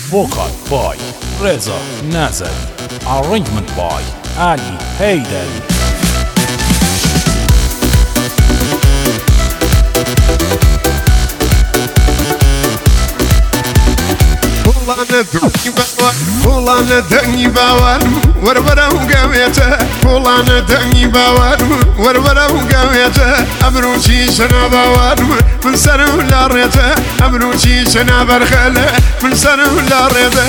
Vocal by Reza Nazar. Arrangement by Ali Haydari. والله دني باور ورورا وقويته والله دني باور ورورا وقويته أبروشي شنا باور من سر ولا ريته أبروشي شنا برخله من سر ولا ريته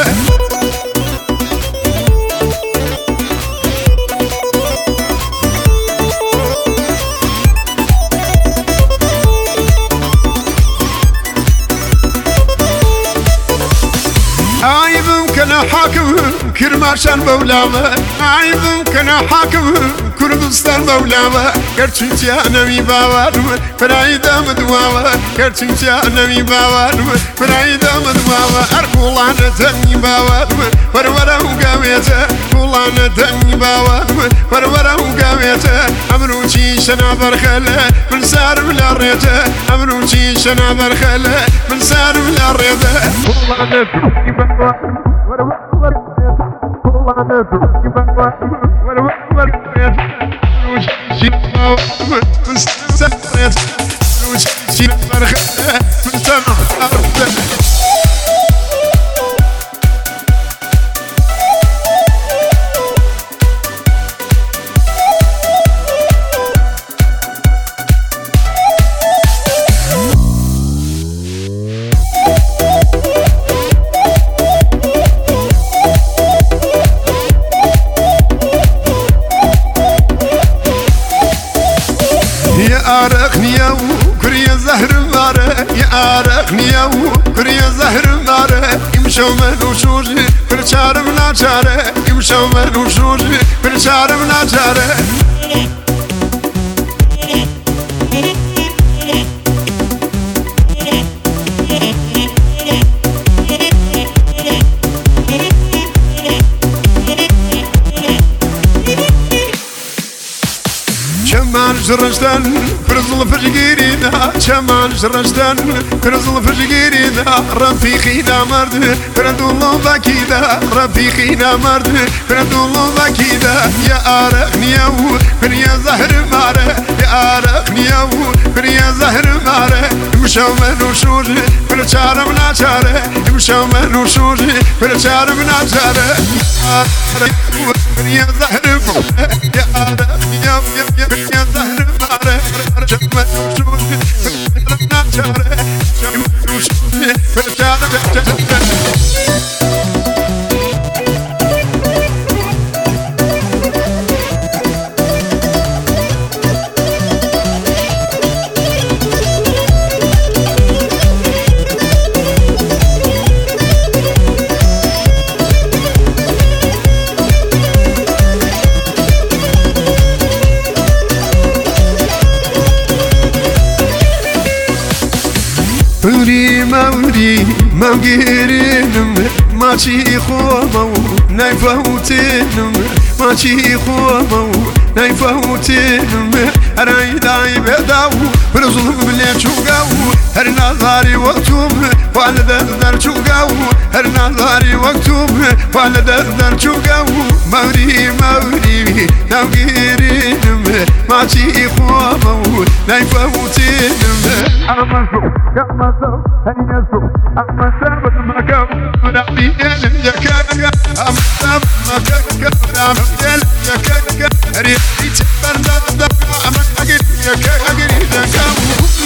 عايبم كنا حاكم كرماشان بولاما عايبم كنا حاكم كردستان بولاما كرتشنتي نمي باوارم فرايدا مدواما كرتشنتي نمي باوارم فرايدا مدواما أركولانا تني باوارم ورورا وقاويتا كولانا تني باوارم ورورا وقاويتا أمروشي شنا برخله من سار ولا ريته أمروشي شنا برخله من سار ولا ريته أرقني وكري زهر ماره يا أرقني وكري زهر ماره يمشوا من وشوجي برشار من عشاره يمشوا من وشوجي برشار من عشاره شمال جرشتن كرزل فجيرينا شمال جرشتن كرزل فجيرينا رفيقينا مرد كردولو باكيدا رفيقينا مرد كردولو باكيدا يا أرقني وكريا زهر ماره يا أرقني وكريا زهر ماره يمشوا من وشوجي برشار من عشاره يمشوا من وشوجي برشار من عشاره يا زهر يا أرقني يا زهر ماره جمع وشوجي من عشاره جمع وشوجي برشار من عشاره موري موري مغيرينم ماشي خومو نايفوتينم ماشي خومو نايفوتينم رايداي بداو برزل بلي شوغاو هر نظاري وقتوم والد در شوغاو هر نظاري وقتوم والد در شوغاو موري موري مغيرينم ماشي خومو نايفوتينم كما سو هني سو أما سبب ما كم نبي يا كاكا أما سبب ما كم نبي يا كاكا ريحي تبرد أما أجد يا كاكا يا كاكا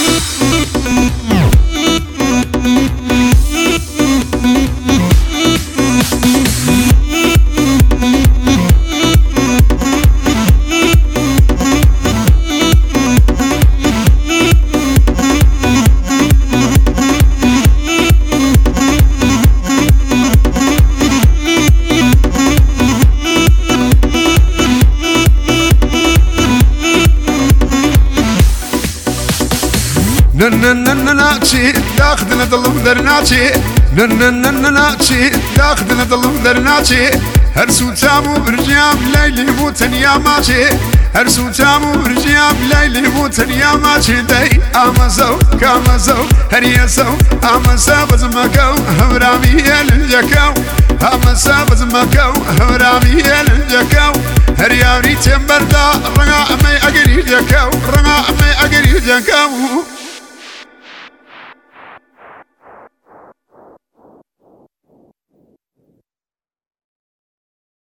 نننننناتشي داخدنا ضلم درناتشي نننننناتشي داخدنا ضلم درناتشي هرسو تامو برجيام ليلي بوتن يا ماشي هرسو تامو برجيام ليلي بوتن يا ماشي داي أما زو كاما زو هريا زو أما زو بزمكو همرامي جكاو هم سابز مكاو هرامي جكاو هرياري تمبردا رنا مي أجري جكاو رنا مي أجري جكاو